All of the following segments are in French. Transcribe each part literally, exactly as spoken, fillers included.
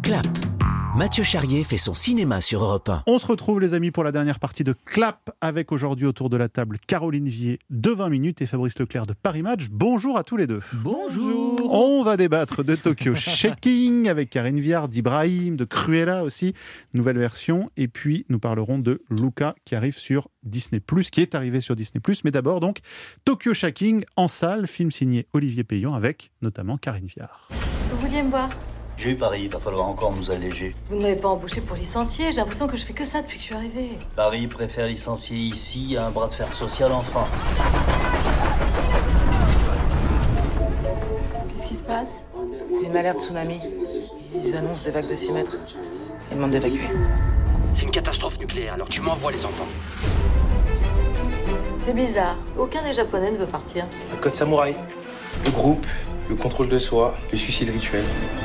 Clap. Mathieu Charrier fait son cinéma sur Europe un. On se retrouve les amis pour la dernière partie de Clap avec aujourd'hui autour de la table Caroline Vier de vingt minutes et Fabrice Leclerc de Paris Match. Bonjour à tous les deux. Bonjour. On va débattre de Tokyo Shaking avec Karine Viard, d'Ibrahim, de Cruella aussi, nouvelle version. Et puis nous parlerons de Luca qui arrive sur Disney plus, qui est arrivé sur Disney plus. Mais d'abord donc Tokyo Shaking en salle, film signé Olivier Payon avec notamment Karine Viard. Vous vouliez me voir ? J'ai eu Paris, il va falloir encore nous alléger. Vous ne m'avez pas embauché pour licencier, j'ai l'impression que je fais que ça depuis que je suis arrivée. Paris préfère licencier ici à un bras de fer social en France. Qu'est-ce qui se passe ? C'est une alerte tsunami. Ils annoncent des vagues de six mètres. Ils demandent d'évacuer. C'est une catastrophe nucléaire, alors tu m'envoies les enfants. C'est bizarre, aucun des Japonais ne veut partir. Le code samouraï, le groupe, le contrôle de soi, le suicide rituel.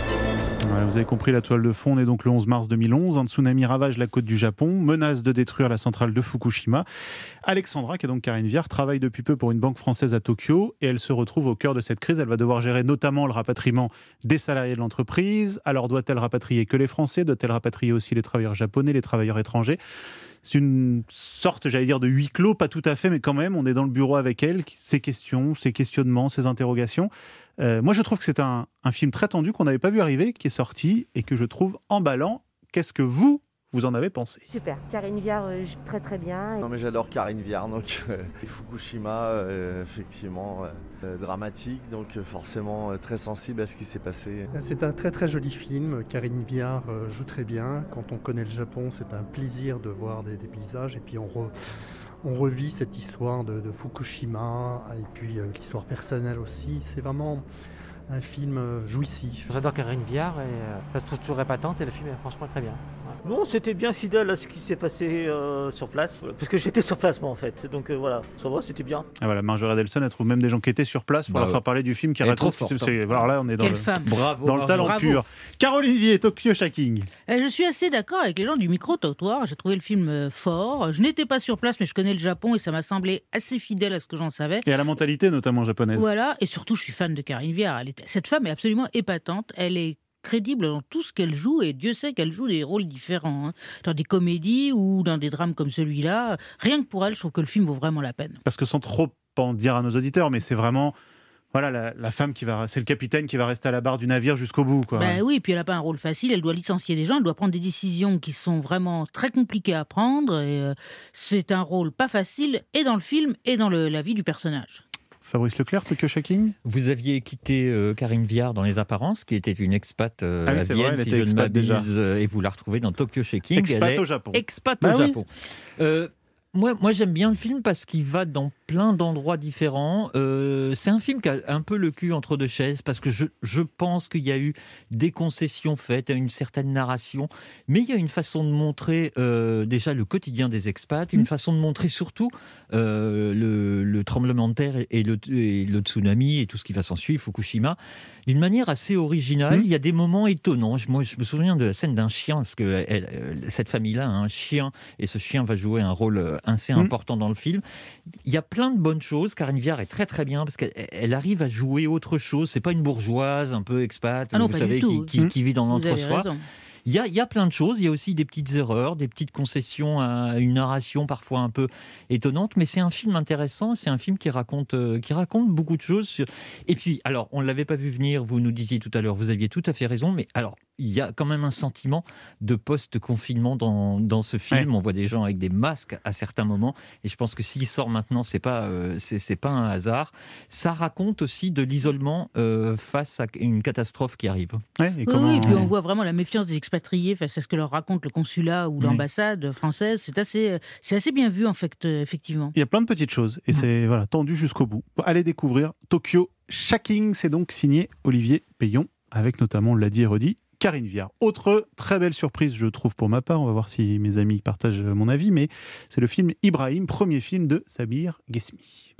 Voilà, vous avez compris, la toile de fond, on est donc le onze mars deux mille onze. Un tsunami ravage la côte du Japon, menace de détruire la centrale de Fukushima. Alexandra, qui est donc Karine Viard, travaille depuis peu pour une banque française à Tokyo et elle se retrouve au cœur de cette crise. Elle va devoir gérer notamment le rapatriement des salariés de l'entreprise. Alors doit-elle rapatrier que les Français ? Doit-elle rapatrier aussi les travailleurs japonais, les travailleurs étrangers ? C'est une sorte, j'allais dire, de huis clos, pas tout à fait, mais quand même, on est dans le bureau avec elle, ses questions, ses questionnements, ses interrogations. Euh, moi, je trouve que c'est un, un film très tendu qu'on n'avait pas vu arriver, qui est sorti et que je trouve emballant. Qu'est-ce que vous, vous en avez pensé ? Super, Karine Viard, euh, très très bien. Non mais j'adore Karine Viard, donc euh, Fukushima, euh, effectivement euh, dramatique, donc euh, forcément euh, très sensible à ce qui s'est passé. C'est un très très joli film, Karine Viard euh, joue très bien. Quand on connaît le Japon, c'est un plaisir de voir des, des paysages et puis on, re, on revit cette histoire de, de Fukushima et puis euh, l'histoire personnelle aussi. C'est vraiment un film euh, jouissif. J'adore Karine Viard et euh, ça se trouve toujours épatante et le film est franchement très bien. Ouais. Non, c'était bien fidèle à ce qui s'est passé euh, sur place, parce que j'étais sur place moi en fait, donc euh, voilà, ça va, c'était bien. Ah voilà, Marjorie Adelson, elle trouve même des gens qui étaient sur place pour Bravo. leur faire parler du film qui Elle est raconte. trop forte, c'est, c'est, alors là, on est dans, Quelle le, femme. Bravo, dans le talent Bravo. pur. Caroline Vier, Tokyo Shaking. Euh, je suis assez d'accord avec les gens du micro-trottoir. J'ai trouvé le film euh, fort. Je n'étais pas sur place, mais je connais le Japon et ça m'a semblé assez fidèle à ce que j'en savais. Et à la mentalité notamment japonaise. Voilà, et surtout, je suis fan de Karine Viard. Elle est... Cette femme est absolument épatante. Elle est crédible dans tout ce qu'elle joue et Dieu sait qu'elle joue des rôles différents, hein. Dans des comédies ou dans des drames comme celui-là. Rien que pour elle, je trouve que le film vaut vraiment la peine. Parce que sans trop en dire à nos auditeurs, mais c'est vraiment voilà, la, la femme qui va, c'est le capitaine qui va rester à la barre du navire jusqu'au bout, quoi. Ben oui, puis elle n'a pas un rôle facile, elle doit licencier des gens, elle doit prendre des décisions qui sont vraiment très compliquées à prendre. Et euh, c'est un rôle pas facile, et dans le film, et dans le, la vie du personnage. Fabrice Leclerc, Tokyo Shaking. Vous aviez quitté euh, Karine Viard dans Les Apparences, qui était une expat euh, ah oui, à c'est Vienne, vrai, elle si était je ne expat m'abuse, déjà. euh, et vous la retrouvez dans Tokyo Shaking. Expat elle est au Japon. Expat bah au oui. Japon. Euh, moi, moi, j'aime bien le film parce qu'il va dans plein d'endroits différents. Euh, c'est un film qui a un peu le cul entre deux chaises parce que je, je pense qu'il y a eu des concessions faites à une certaine narration, mais il y a une façon de montrer euh, déjà le quotidien des expats, une mmh. façon de montrer surtout euh, le, le tremblement de terre et le, et le tsunami et tout ce qui va s'en suivre, Fukushima, d'une manière assez originale. Mmh. Il y a des moments étonnants. Moi, je me souviens de la scène d'un chien, parce que elle, cette famille-là a un chien, et ce chien va jouer un rôle assez mmh. important dans le film. Il y a plein de bonnes choses. Karine Viard est très très bien parce qu'elle arrive à jouer autre chose. C'est pas une bourgeoise un peu expat, ah non, vous savez, qui, qui, mmh. qui vit dans l'entre-soi. Il y, a, il y a plein de choses, il y a aussi des petites erreurs, des petites concessions à une narration parfois un peu étonnante, mais c'est un film intéressant, c'est un film qui raconte, euh, qui raconte beaucoup de choses. Sur... Et puis, alors, on ne l'avait pas vu venir, vous nous disiez tout à l'heure, vous aviez tout à fait raison, mais alors, il y a quand même un sentiment de post-confinement dans, dans ce film. Ouais. On voit des gens avec des masques à certains moments, et je pense que s'il sort maintenant, c'est pas, euh, c'est, c'est pas un hasard. Ça raconte aussi de l'isolement euh, face à une catastrophe qui arrive. Ouais, et oui, comment... oui, et puis on voit vraiment la méfiance des expatriés face à ce que leur raconte le consulat ou l'ambassade oui. française. C'est assez, c'est assez bien vu, en fait, euh, effectivement. Il y a plein de petites choses, et mmh. c'est voilà, tendu jusqu'au bout. Allez découvrir Tokyo Shaking, c'est donc signé Olivier Payon, avec notamment, on l'a dit et redit, Karine Viard. Autre très belle surprise, je trouve, pour ma part, on va voir si mes amis partagent mon avis, mais c'est le film Ibrahim, premier film de Sabir Ghesmi.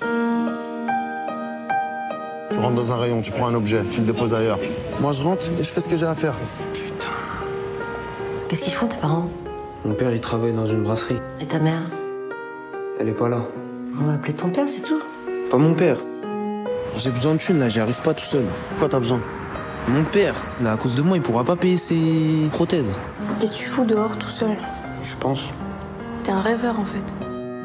Tu rentres dans un rayon, tu prends un objet, tu le déposes ailleurs. Moi, je rentre et je fais ce que j'ai à faire. Putain. Qu'est-ce qu'ils font, tes parents ? Mon père, il travaille dans une brasserie. Et ta mère ? Elle est pas là. On va appeler ton père, c'est tout ? Pas mon père. J'ai besoin de thunes, là, j'y arrive pas tout seul. Quoi, t'as besoin ? Mon père, là, à cause de moi, il pourra pas payer ses prothèses. Qu'est-ce que tu fous dehors tout seul? Je pense. T'es un rêveur en fait.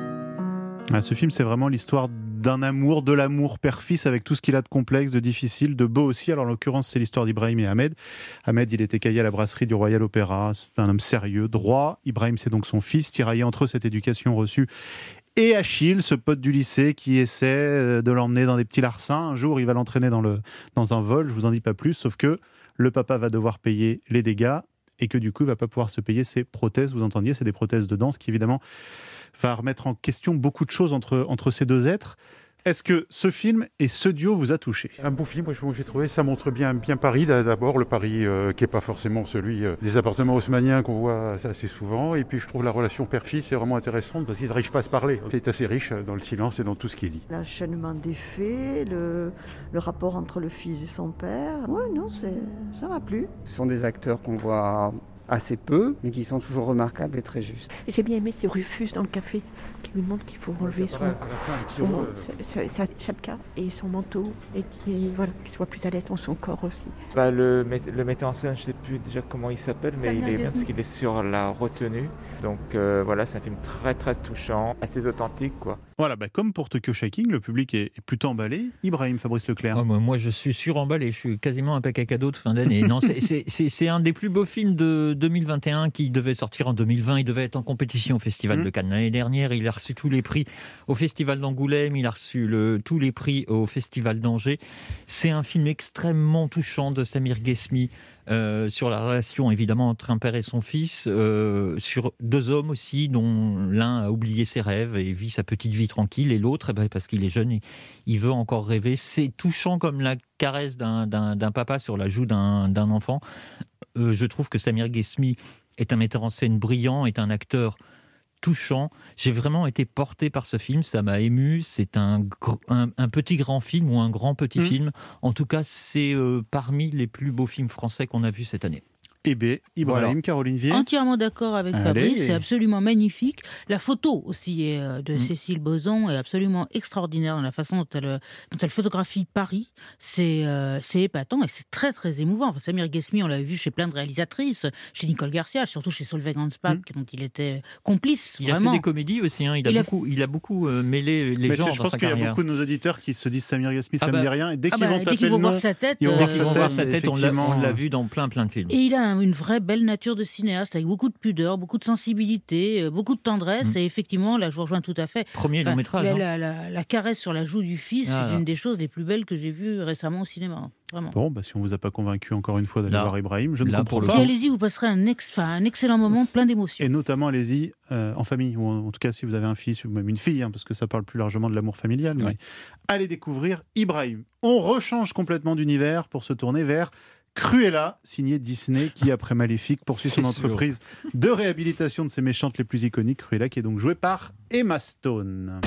Ah, ce film, c'est vraiment l'histoire d'un amour, de l'amour père-fils avec tout ce qu'il a de complexe, de difficile, de beau aussi. Alors en l'occurrence, c'est l'histoire d'Ibrahim et Ahmed. Ahmed, il était caillé à la brasserie du Royal Opéra. C'est un homme sérieux, droit. Ibrahim, c'est donc son fils, tiraillé entre cette éducation reçue et Achille, ce pote du lycée qui essaie de l'emmener dans des petits larcins. Un jour, il va l'entraîner dans, le, dans un vol, je vous en dis pas plus, sauf que le papa va devoir payer les dégâts et que du coup, il va pas pouvoir se payer ses prothèses. Vous entendiez, c'est des prothèses de danse qui, évidemment, va remettre en question beaucoup de choses entre, entre ces deux êtres. Est-ce que ce film et ce duo vous a touché? Un bon film, moi, j'ai trouvé, ça montre bien, bien Paris, d'abord le Paris euh, qui n'est pas forcément celui euh, des appartements haussmanniens qu'on voit assez souvent, et puis je trouve la relation père-fils c'est vraiment intéressante parce qu'ils n'arrivent pas à se parler. C'est assez riche dans le silence et dans tout ce qui est dit. L'enchaînement des faits, le, le rapport entre le fils et son père, ouais non, ça m'a plu. Ce sont des acteurs qu'on voit assez peu, mais qui sont toujours remarquables et très justes. J'ai bien aimé ce Rufus dans le café, qui lui montre qu'il faut relever son, son, son, sa chadka et son manteau, et qu'il voilà, qu'il soit plus à l'aise dans son corps aussi. Bah, le, le metteur en scène, je ne sais plus déjà comment il s'appelle, mais il est bien parce qu'il est sur la retenue. Donc euh, voilà, c'est un film très très touchant, assez authentique, quoi. Voilà, bah, comme pour Tokyo Shaking, le public est, est plutôt emballé. Ibrahim, Fabrice Leclerc. Oh, moi, je suis suremballé, je suis quasiment un pack à cadeaux de fin d'année. Non, c'est, c'est, c'est, c'est un des plus beaux films de deux mille vingt et un qui devait sortir en deux mille vingt. Il devait être en compétition au Festival mmh. de Cannes l'année dernière. Il a reçu tous les prix au Festival d'Angoulême. Il a reçu le, tous les prix au Festival d'Angers. C'est un film extrêmement touchant de Samir Ghesmi. Euh, sur la relation évidemment entre un père et son fils, euh, sur deux hommes aussi dont l'un a oublié ses rêves et vit sa petite vie tranquille, et l'autre, eh ben, parce qu'il est jeune, il, il veut encore rêver. C'est touchant comme la caresse d'un, d'un, d'un papa sur la joue d'un, d'un enfant. Euh, je trouve que Samir Ghesmi est un metteur en scène brillant, est un acteur touchant. J'ai vraiment été porté par ce film, ça m'a ému. C'est un, un, un petit grand film ou un grand petit mmh. film. En tout cas, c'est euh, parmi les plus beaux films français qu'on a vus cette année. Eh bien, Ibrahim, voilà. Caroline Vier. Entièrement d'accord avec Allez. Fabrice, c'est absolument magnifique. La photo aussi est de mmh. Cécile Boson est absolument extraordinaire dans la façon dont elle, dont elle photographie Paris. C'est, euh, c'est épatant et c'est très très émouvant. Enfin, Samir Ghesmi, on l'a vu chez plein de réalisatrices, chez Nicole Garcia, surtout chez Solveig Hansbach, mmh. dont il était complice. Il vraiment. a fait des comédies aussi, hein. il, a il, beaucoup, a... il a beaucoup euh, mêlé les Mais genres dans je pense sa qu'il carrière. y a beaucoup de nos auditeurs qui se disent Samir Ghesmi, ça ah ne bah, me dit rien. Et dès ah qu'ils bah, vont dès taper qu'ils le vont nom, voir sa tête, ils vont euh, voir Dès qu'ils vont voir sa tête, on l'a, on l'a vu dans plein plein de films. Et il a une vraie belle nature de cinéaste, avec beaucoup de pudeur, beaucoup de sensibilité, beaucoup de tendresse, mmh. et effectivement, là je vous rejoins tout à fait. Premier enfin, long métrage. La, hein. la, la, la caresse sur la joue du fils, ah, c'est une des choses les plus belles que j'ai vues récemment au cinéma. Vraiment. Bon, bah, si on ne vous a pas convaincu encore une fois d'aller là, voir Ibrahim, je ne comprends pas. Si allez-y, vous passerez un, ex, un excellent moment plein d'émotions. Et notamment, allez-y euh, en famille, ou en, en tout cas si vous avez un fils ou même une fille, hein, parce que ça parle plus largement de l'amour familial. Ouais. Mais allez découvrir Ibrahim. On rechange complètement d'univers pour se tourner vers Cruella, signé Disney, qui après Maléfique poursuit son entreprise de réhabilitation de ses méchantes les plus iconiques. Cruella qui est donc jouée par Emma Stone.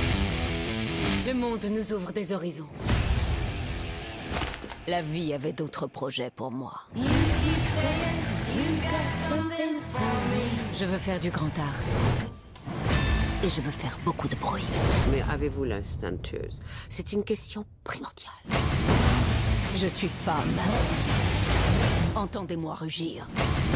Le monde nous ouvre des horizons. La vie avait d'autres projets pour moi. Je veux faire du grand art. Et je veux faire beaucoup de bruit. Mais avez-vous l'instinct tueuse? C'est une question primordiale. Je suis femme. Entendez-moi rugir.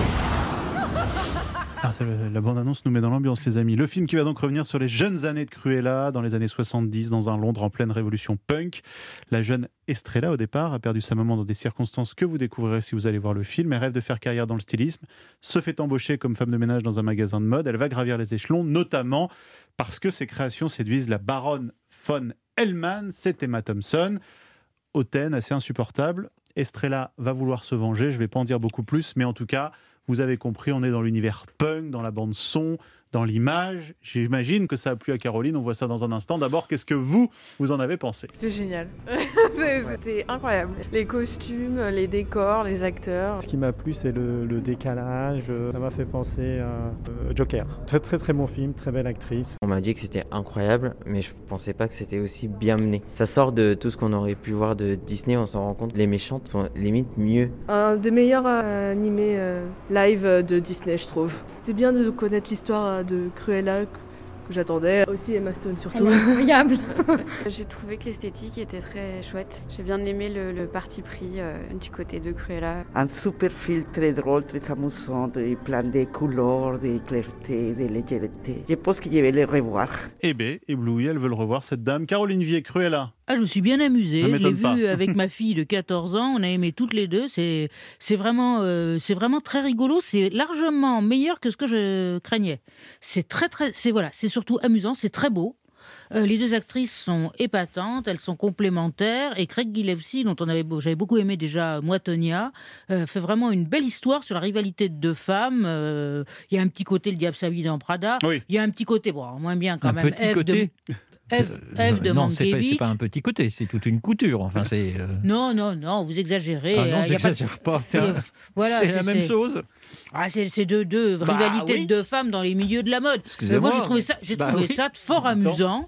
Ah, ça, la bande-annonce nous met dans l'ambiance, les amis. Le film qui va donc revenir sur les jeunes années de Cruella, dans les années soixante-dix, dans un Londres en pleine révolution punk. La jeune Estrella, au départ, a perdu sa maman dans des circonstances que vous découvrirez si vous allez voir le film. Elle rêve de faire carrière dans le stylisme, se fait embaucher comme femme de ménage dans un magasin de mode. Elle va gravir les échelons, notamment parce que ses créations séduisent la baronne von Hellman, c'est Emma Thompson. Hautaine, assez insupportable. Estrella va vouloir se venger, je ne vais pas en dire beaucoup plus, mais en tout cas, vous avez compris, on est dans l'univers punk, dans la bande son, dans l'image. J'imagine que ça a plu à Caroline, on voit ça dans un instant. D'abord, qu'est-ce que vous, vous en avez pensé? C'était génial, c'était incroyable. Les costumes, les décors, les acteurs. Ce qui m'a plu, c'est le, le décalage, ça m'a fait penser à euh, Joker. Très très très bon film, très belle actrice. On m'a dit que c'était incroyable, mais je pensais pas que c'était aussi bien mené. Ça sort de tout ce qu'on aurait pu voir de Disney, on s'en rend compte, les méchantes sont limite mieux. Un des meilleurs euh, animés euh, live de Disney, je trouve. C'était bien de connaître l'histoire de Cruella, que j'attendais. Aussi Emma Stone surtout. Elle est incroyable. J'ai trouvé que l'esthétique était très chouette. J'ai bien aimé le, le parti pris euh, du côté de Cruella. Un super film très drôle, très amusant, de plein de couleurs, de clarté, de légèreté. Je pense que je vais le revoir. Eh bien, éblouie, elle veut le revoir, cette dame. Caroline Vier, Cruella. Ah, je me suis bien amusée. Ça Je l'ai m'étonne pas. vu avec ma fille de quatorze ans. On a aimé toutes les deux. C'est, c'est, vraiment, euh, c'est vraiment très rigolo. C'est largement meilleur que ce que je craignais. C'est très, très, c'est, voilà, c'est surtout amusant. C'est très beau. Euh, les deux actrices sont épatantes, elles sont complémentaires. Et Craig Gillespie, dont on avait, j'avais beaucoup aimé déjà Moi, Tonya, euh, fait vraiment une belle histoire sur la rivalité de deux femmes. Euh, Il y a un petit côté Le Diable s'habille dans Prada. Oui. Il y a un petit côté, bon, moins bien quand Un même. petit Eve côté de... Eve, Eve de non, c'est pas, Mankiewicz. c'est pas un petit côté, c'est toute une couture. Enfin, c'est. Euh... Non, non, non, vous exagérez. Ah non, euh, y a j'exagère pas. pas. C'est, un... voilà, c'est c'est, la même c'est... chose. Ah, c'est, c'est deux, deux Bah, rivalités oui. de deux femmes dans les milieux de la mode. Excusez-moi. Moi, j'ai trouvé ça, j'ai Bah, trouvé oui. ça fort amusant.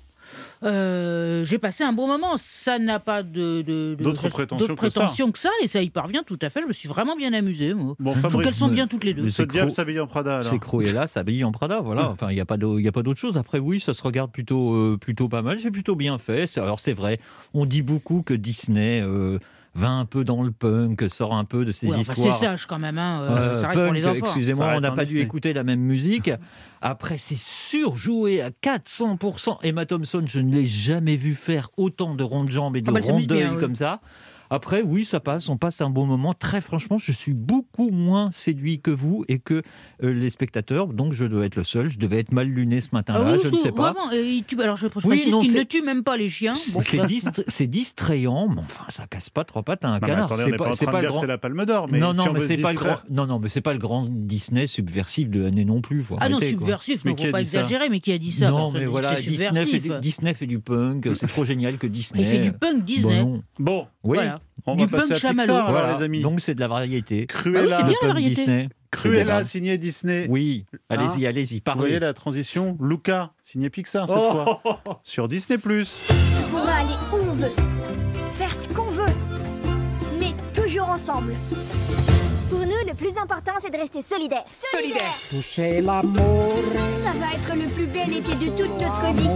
Euh, j'ai passé un bon moment. Ça n'a pas de, de, de D'autres de- prétentions d'autres que ça. prétentions que ça, et ça y parvient tout à fait. Je me suis vraiment bien amusée. Moi. Bon, Je trouve Fabrice, qu'elles sont bien toutes les deux. Mais Ce c'est diable Cro- s'habille en Prada, alors. C'est Cruella s'habille en Prada, voilà. Enfin, il n'y a pas d'au- il y a pas d'autre chose. Après, oui, ça se regarde plutôt, euh, plutôt pas mal. C'est plutôt bien fait. C'est- Alors, c'est vrai, on dit beaucoup que Disney euh, va un peu dans le punk, sort un peu de ses Ouais, enfin, histoires. c'est sage quand même. Hein. Euh, Euh, ça reste pour punk, les enfants. excusez-moi, Ça on reste n'a un pas Disney. dû écouter la même musique. Après, c'est surjoué à quatre cents pour cent. Emma Thompson, je ne l'ai jamais vu faire autant de ronds de jambes et de Ah bah, elle ronds s'amuse bien, d'œil oui. comme ça. Après, oui, ça passe, on passe un bon moment. Très franchement, je suis beaucoup moins séduit que vous et que euh, les spectateurs. Donc, je dois être le seul. Je devais être mal luné ce matin-là, Ah oui, je ne parce sais que pas. Vraiment, euh, il tue- alors je, je Oui, précise non, qu'il c'est- ne tue même pas les chiens. Bon, C'est, ça- distra- c'est distrayant, mais enfin, ça casse pas trois pattes à un Non, mais canard. attendez, on c'est n'est pas en c'est train de le dire grand... que c'est la Palme d'Or, mais non, si non, on mais veut c'est se pas le distraire- grand... non, non, mais c'est pas le grand Disney subversif de l'année non plus. Faut Ah non, arrêter, quoi. subversif, Mais non, qui faut a pas dit ça exagérer, mais qui a dit ça Non, Personne mais dit voilà, que c'est Disney fait, subversif. du, Disney fait du punk, c'est trop génial que Disney. Il fait du punk Disney. Bon, non. Bon, Oui. Voilà. on Du va passer punk à chamallow. Pixar, alors, Voilà. les amis. Donc c'est de la variété. Cruella, Ah oui, c'est bien, Le la punk variété. Disney. Cruella, C'est signé Disney. Oui, allez-y, Hein allez-y, Vous parlez. voyez la transition Luca, signé Pixar cette Oh fois, sur Disney plus. On pourra aller où on veut, faire ce qu'on veut, mais toujours ensemble. Pour nous, le plus important, c'est de rester solidaires. Solidaires. Toucher l'amour. Ça va être le plus bel été de toute notre vie.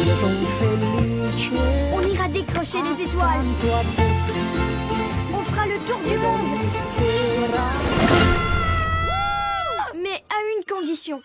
Felice. On ira décrocher les étoiles. On fera le tour du monde. Mais à une condition.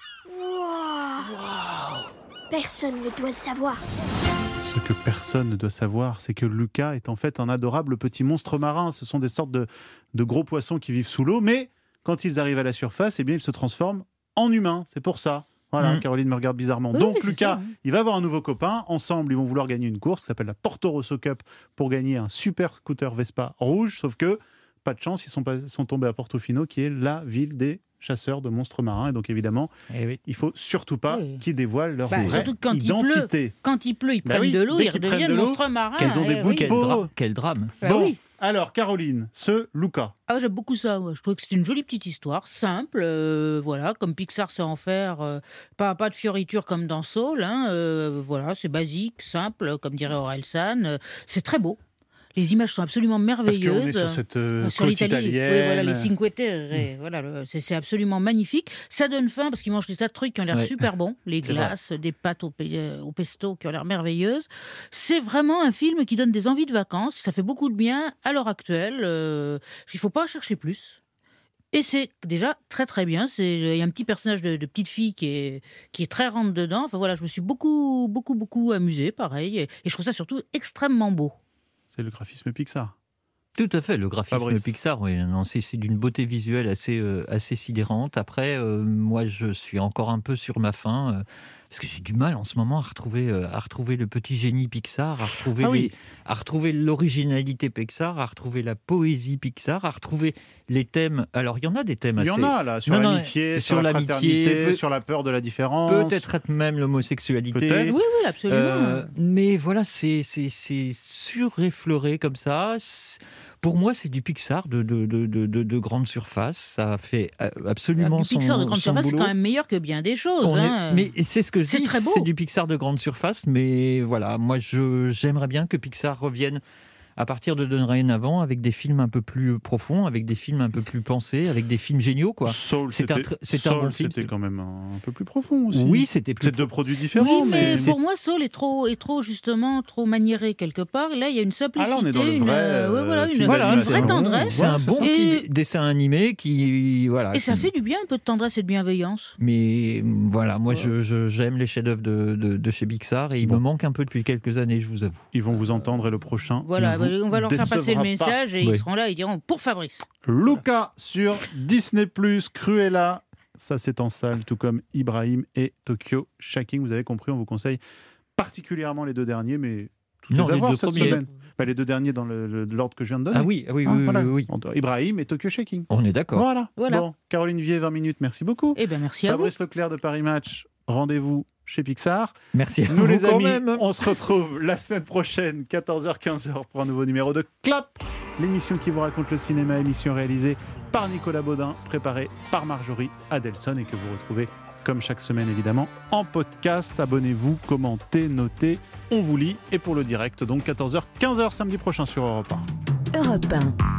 Personne ne doit le savoir. Ce que personne ne doit savoir, c'est que Luca est en fait un adorable petit monstre marin. Ce sont des sortes de, de gros poissons qui vivent sous l'eau, mais quand ils arrivent à la surface, eh bien, ils se transforment en humains. C'est pour ça. Voilà, Mm. Caroline me regarde bizarrement. Oui, Donc oui, c'est Luca, ça, hein. il va avoir un nouveau copain. Ensemble, ils vont vouloir gagner une course qui s'appelle la Porto Rosso Cup pour gagner un super scooter Vespa rouge. Sauf que, pas de chance, ils sont, pas, sont tombés à Portofino, qui est la ville des chasseurs de monstres marins. Et donc, évidemment, Eh oui. il faut surtout pas Oui. qu'ils dévoilent leur Bah, vraie surtout que quand il identité. Quand il pleut, ils Bah prennent oui, de l'eau, dès ils qu'ils prennent redeviennent de l'eau, monstres marins. qu'elles ont eh des oui. bouts de Quel, peau. dra- quel drame. Bah Bon, oui. alors Caroline, ce Luca. Ah, j'aime beaucoup ça. Ouais. Je trouve que c'est une jolie petite histoire, simple, euh, voilà, comme Pixar sait en faire. euh, pas, pas de fioritures comme dans Soul. Hein, euh, voilà, c'est basique, simple, comme dirait Orelsan. Euh, c'est très beau. Les images sont absolument Parce merveilleuses. qu'on est sur cette euh, Sur côte l'Italie, italienne. oui, voilà, les Cinque Terre, et voilà, le- c'est c'est absolument magnifique. Ça donne faim parce qu'ils mangent des tas de trucs qui ont l'air Ouais. super bons, les C'est glaces, des pâtes au, pe- euh, au pesto qui ont l'air merveilleuses. C'est vraiment un film qui donne des envies de vacances. Ça fait beaucoup de bien à l'heure actuelle. Euh, il ne faut pas chercher plus. Et c'est déjà très très bien. C'est- Il y a un petit personnage de, de petite fille qui est, qui est très rentre dedans. Enfin voilà, je me suis beaucoup beaucoup beaucoup amusée, pareil. Et, et je trouve ça surtout extrêmement beau. C'est le graphisme Pixar. Tout à fait, le graphisme Fabrice. Pixar, oui, non, c'est, c'est d'une beauté visuelle assez, euh, assez sidérante. Après, euh, moi, je suis encore un peu sur ma faim, euh, parce que j'ai du mal en ce moment à retrouver, euh, à retrouver le petit génie Pixar, à retrouver, Ah oui. les- à retrouver l'originalité Pixar, à retrouver la poésie Pixar, à retrouver les thèmes. Alors, il y en a des thèmes Il y assez... en a là, sur Non, non, l'amitié, sur, la l'amitié, fraternité, peut- sur la peur de la différence. Peut-être même l'homosexualité. Peut-être. Oui, oui, absolument. Euh, mais voilà, c'est, c'est, c'est sureffleuré comme ça. C'est- Pour moi, c'est du Pixar de, de, de, de, de- de grande surface. Ça fait euh, absolument Du Pixar son, de grande son surface, c'est boulot. quand même meilleur que bien des choses. On est- hein. Mais c'est ce que je C'est dis, très beau. c'est du Pixar de grande surface. Mais voilà, moi, je, j'aimerais bien que Pixar revienne à partir de dorénavant avec des films un peu plus profonds, avec des films un peu plus pensés, avec des films géniaux, quoi. Soul, c'est c'était, un, c'est Soul, un bon film. C'était quand même un, un peu plus profond aussi. Oui, c'était plus. C'est deux produits différents. Oui, mais, mais pour moi, Saul est trop, est trop justement trop maniéré quelque part. Là, il y a une simplicité, ah là, on est dans le une, vrai, euh, ouais, voilà, une, voilà, une c'est vraie un tendresse. C'est un bon et... petit dessin animé qui, voilà. Et ça qui... fait du bien, un peu de tendresse et de bienveillance. Mais voilà, moi, ouais. je, je, j'aime les chefs-d'œuvre de, de, de chez Pixar et il bon. me manque un peu depuis quelques années, je vous avoue. Ils vont vous entendre et le prochain. Voilà, on va leur faire passer le message pas. et ils oui. seront là, ils diront pour Fabrice. Luca voilà. sur Disney plus, Cruella. Ça, c'est en salle, tout comme Ibrahim et Tokyo Shaking. Vous avez compris, on vous conseille particulièrement les deux derniers, mais tout non, est à voir cette premiers. semaine. Bah, les deux derniers dans le, le, l'ordre que je viens de donner. Ah oui, oui, hein, oui, voilà. oui, oui. Ibrahim et Tokyo Shaking. On est d'accord. Voilà. voilà. Bon, Caroline Vier, vingt minutes, merci beaucoup. Eh ben, merci Fabrice à vous. Leclerc de Paris Match, rendez-vous chez Pixar. Merci à Nous vous les quand amis, même. on se retrouve la semaine prochaine, quatorze heures quinze heures pour un nouveau numéro de Clap, l'émission qui vous raconte le cinéma, émission réalisée par Nicolas Baudin, préparée par Marjorie Adelson et que vous retrouvez comme chaque semaine évidemment en podcast. Abonnez-vous, commentez, notez, on vous lit et pour le direct donc quatorze heures quinze heures samedi prochain sur Europe un. Europe un.